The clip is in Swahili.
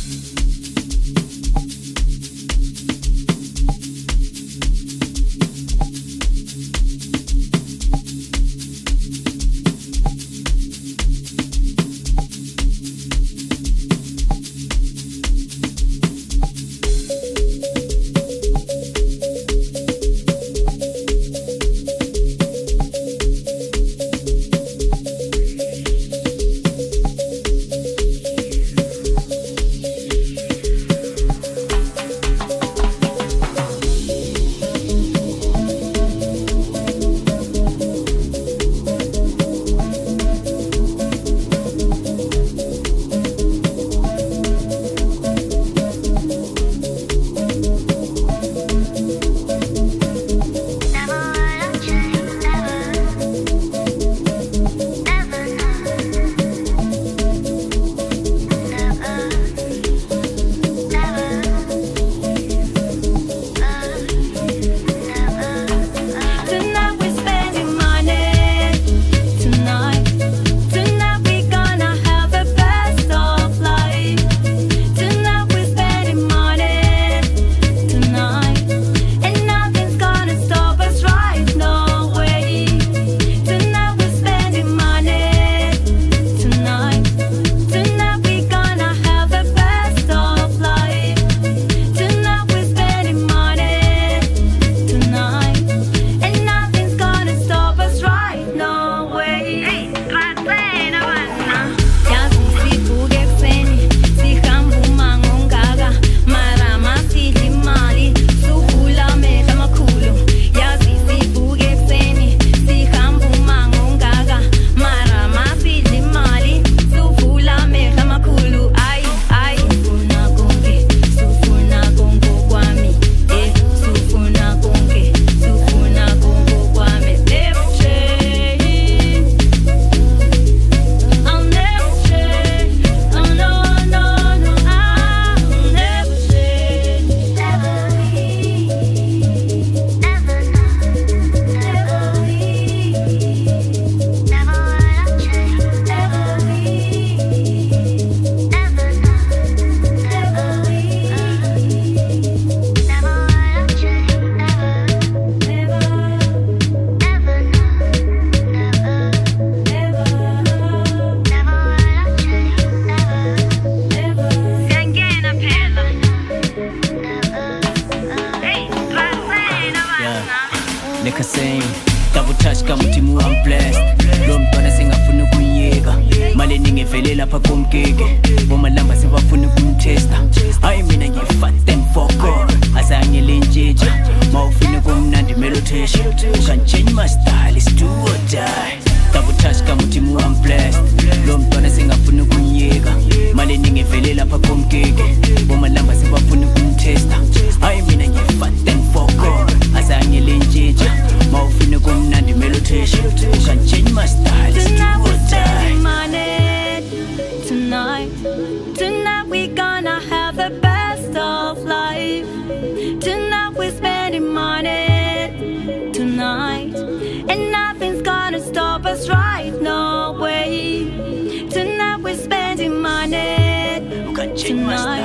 Nekaseng double touch kama timu I'm blessed. Lo mntwana sengafuna ukunyeka. Mali ningevele lapha komkeke. Bomalamba sebafuna ukumtesta. Hayi mina ngifat and fuck off. Azange lenjeja. Mawufuna kumnandi melotesha. You can change my style, it's do or die. Double touch kama timu I'm blessed. Lo mntwana sengafuna ukunyeka. Mali ningevele lapha komkeke. Bomalamba sebafuna ukumtesta. Hayi mina ngifat and fuck off. Azange lenjeja. Mawufuna kumnandi melotesha. You can change my style, it's do or die. Tonight we gonna have the best of life. Tonight we're spending money. Tonight, and nothing's gonna stop us right, no way. Tonight we're spending money. You can change my style.